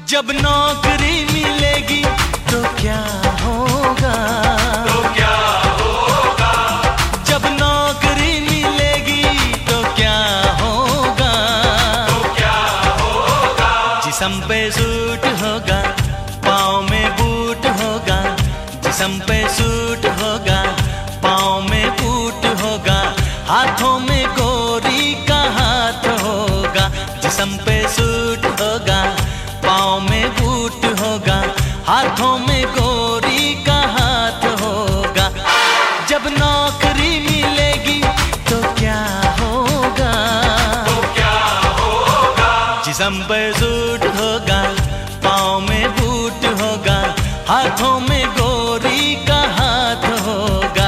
जब नौकरी मिलेगी तो क्या होगा, तो क्या होगा। जब नौकरी मिलेगी तो क्या होगा, तो क्या होगा। जिस्म पे सूट होगा, पाँव में बूट होगा, जिस्म पे सूट होगा, पाँव में बूट होगा, हाथों में गोरी का हाथ होगा। जिस्म पे सूट होगा, पाँव में बूट होगा, हाथों में गोरी का हाथ होगा। जब नौकरी मिलेगी तो क्या होगा, तो क्या होगा। जिस्म पे सूट होगा, पाँव में बूट होगा, हाथों में गोरी का हाथ होगा।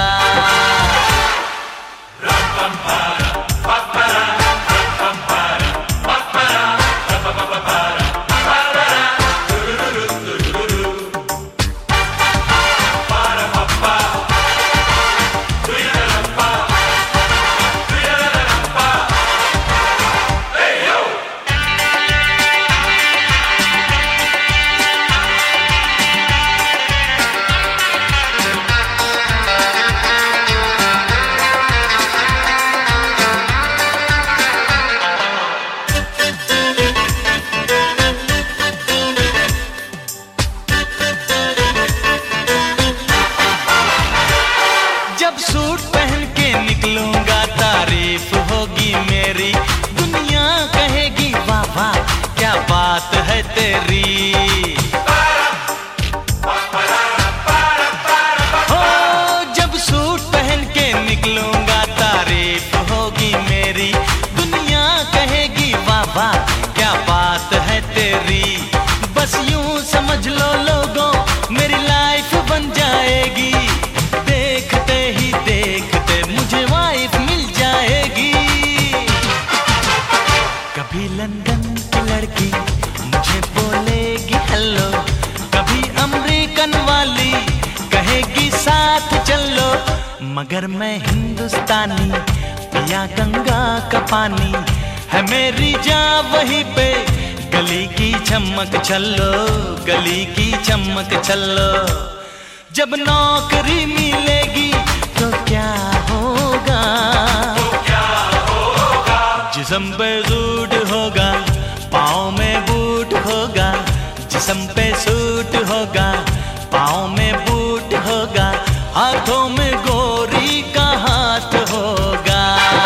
जब सूट पहन के निकलूंगा तारीफ होगी मेरी, दुनिया कहेगी वाह वाह क्या बात है तेरी। हो जब सूट पहन के निकलूंगा तारीफ होगी मेरी, दुनिया कहेगी वाह वाह क्या बात है तेरी। बस यूं समझ लो लोगों मेरी लाइफ बन जाएगी, देखते ही देखते मुझे वाइफ मिल जाएगी। कभी लंदन की लड़की मुझे बोलेगी हेलो, कभी अमेरिकन वाली कहेगी साथ चलो, मगर मैं हिंदुस्तानी पिया गंगा का पानी, है मेरी जान वहीं पे गली की चमक छल्लो, गली की चमक छल्लो। जब नौकरी मिलेगी तो क्या होगा, तो क्या होगा। जिस्म पे सूट होगा, पाँव में बूट होगा, जिस्म पे सूट होगा, पाँव में बूट होगा, हाथों में गोरी का हाथ होगा।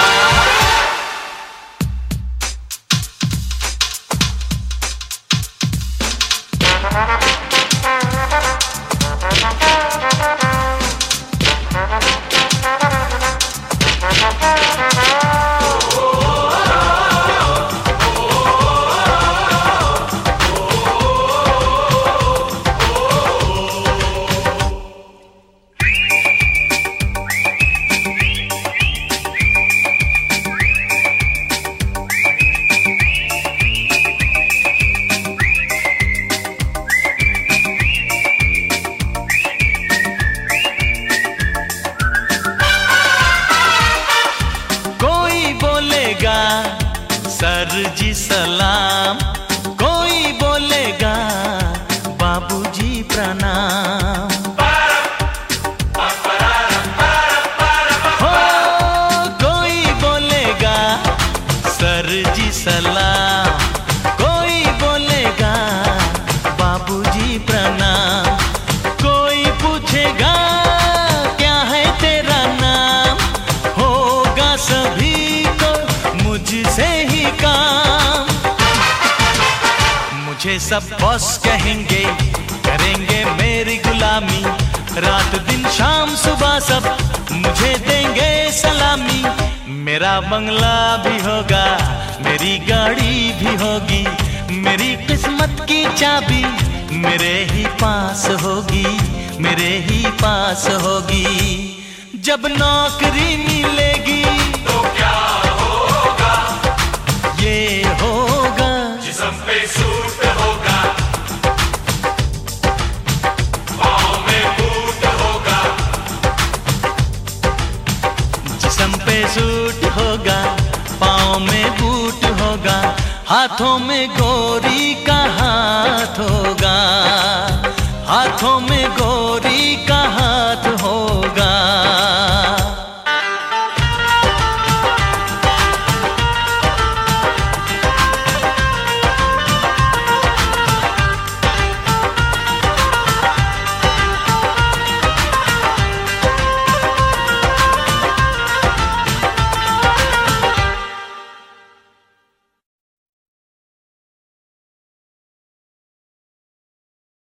सर जी सलाम, कोई बोलेगा बाबूजी प्रणाम। हो कोई बोलेगा सर जी सलाम, कोई बोलेगा बाबूजी प्रणाम, कोई पूछेगा क्या है तेरा नाम, होगा सभी को मुझसे ही काम। मुझे सब बॉस कहेंगे, करेंगे मेरी गुलामी, रात दिन शाम सुबह सब मुझे देंगे सलामी। मेरा बंगला भी होगा, मेरी गाड़ी भी होगी, मेरी किस्मत की चाबी मेरे ही पास होगी, मेरे ही पास होगी। जब नौकरी मिलेगी तो क्या होगा, ये होगा जिस्म पे सूट होगा, पाँव में बूट होगा, जिस्म पे सूट होगा, पाँव में बूट होगा, हाथों में गोरी का